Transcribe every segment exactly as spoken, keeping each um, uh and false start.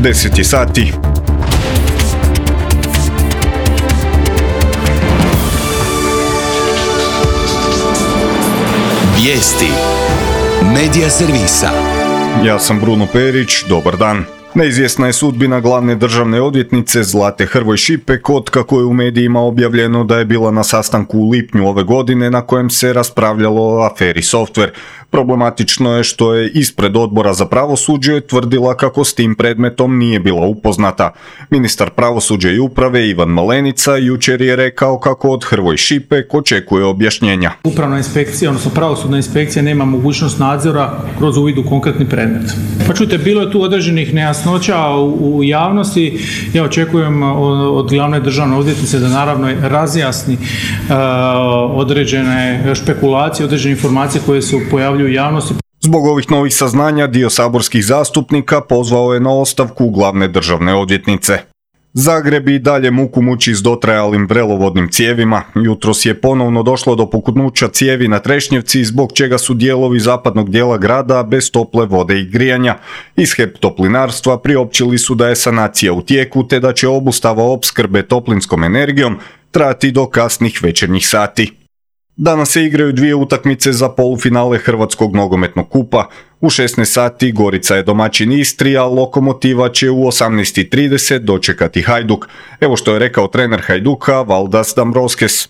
deset je sati. Vijesti Medija servisa. Ja sam Bruno Perić, dobar dan. Neizvjesna je sudbina glavne državne odvjetnice Zlate Hrvoj Šipek, od kako je u medijima objavljeno da je bila na sastanku u lipnju ove godine na kojem se raspravljalo o aferi Softver. Problematično je što je ispred Odbora za pravosuđe tvrdila kako s tim predmetom nije bila upoznata. Ministar pravosuđa i uprave Ivan Malenica jučer je rekao kako od Hrvoj Šipek očekuje objašnjenja. Upravna inspekcija, odnosno pravosudna inspekcija nema mogućnost nadzora kroz uvid u konkretni predmet. Pa čujte, bilo je tu određenih nejasnoća u, u javnosti. Ja očekujem od glavne državne odvjetnice da naravno razjasni uh, određene špekulacije, određene informacije koje se pojavljuju u javnosti. Zbog ovih novih saznanja dio saborskih zastupnika pozvao je na ostavku glavne državne odvjetnice. Zagreb i dalje muku muči s dotrajalim vrelovodnim cijevima. Jutros je ponovno došlo do puknuća cijevi na Trešnjevci, zbog čega su dijelovi zapadnog dijela grada bez tople vode i grijanja. Iz HEP Toplinarstva priopćili su da je sanacija u tijeku te da će obustava opskrbe toplinskom energijom trajati do kasnih večernjih sati. Danas se igraju dvije utakmice za polufinale Hrvatskog nogometnog kupa. U šesnaest sati Gorica je domaćin Istri, a Lokomotiva će u osamnaest i trideset dočekati Hajduk. Evo što je rekao trener Hajduka, Valdas Dambrowskis.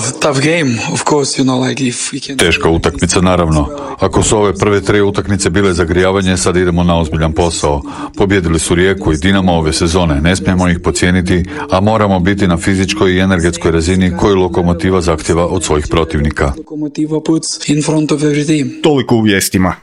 Teška utakmica, naravno. Ako su ove prve tri utakmice bile zagrijavanje, sad idemo na ozbiljan posao. Pobjedili su Rijeku i Dinamo ove sezone, ne smijemo ih podcijeniti, a moramo biti na fizičkoj i energetskoj razini koju Lokomotiva zahtjeva od svojih protivnika. Toliko u vijestima.